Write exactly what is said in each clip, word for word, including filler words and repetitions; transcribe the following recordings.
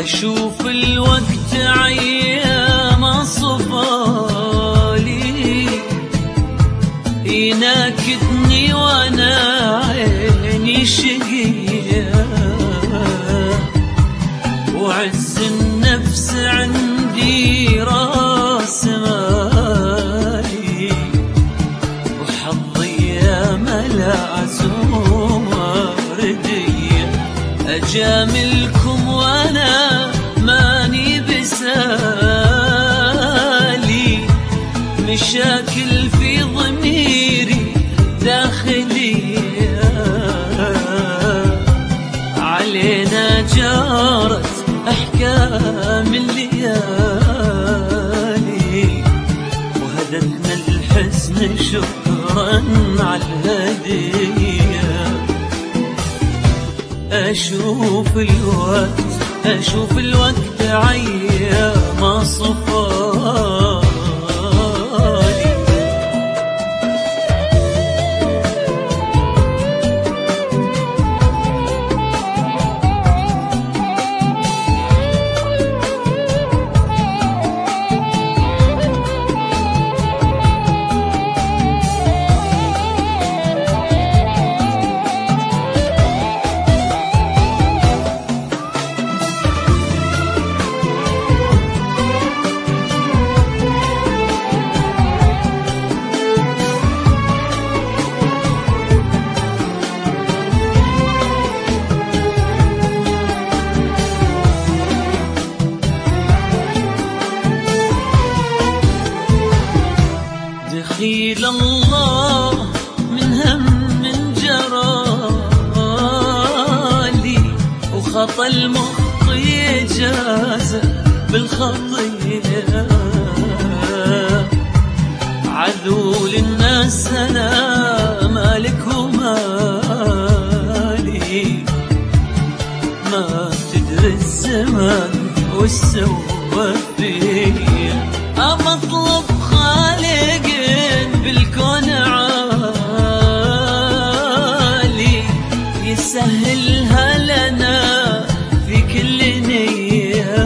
أشوف الوقت عيام صفالي يناكدني وانا عيني شقية، وعز النفس عندي راس مالي، وحظي يا ملعزوم وردية. أجاملكم وانا ماني بسالي، مشاكل في ضميري داخلية، علينا جارت أحكام الليالي، وهدتنا الحزن شكرا على الهدية. أشوف الوقت أشوف الوقت عيام صفالي. دخيل الله من هم من جرالي، وخطى المخطي جازة بالخطية، عذول الناس أنا مالك ومالي، ما تدري الزمان والسوى فيه. أمطلب خالق بالكون عالي، يسهلها لنا في كل نية،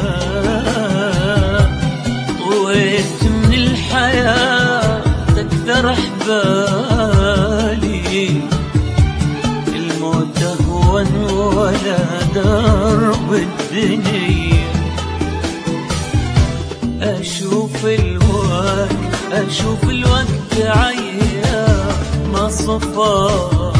طويت من الحياة تكثر أحبالي، الموت أهون ولا درب الدنيا. أشوف الوقت أشوف الوقت عيام صفالي.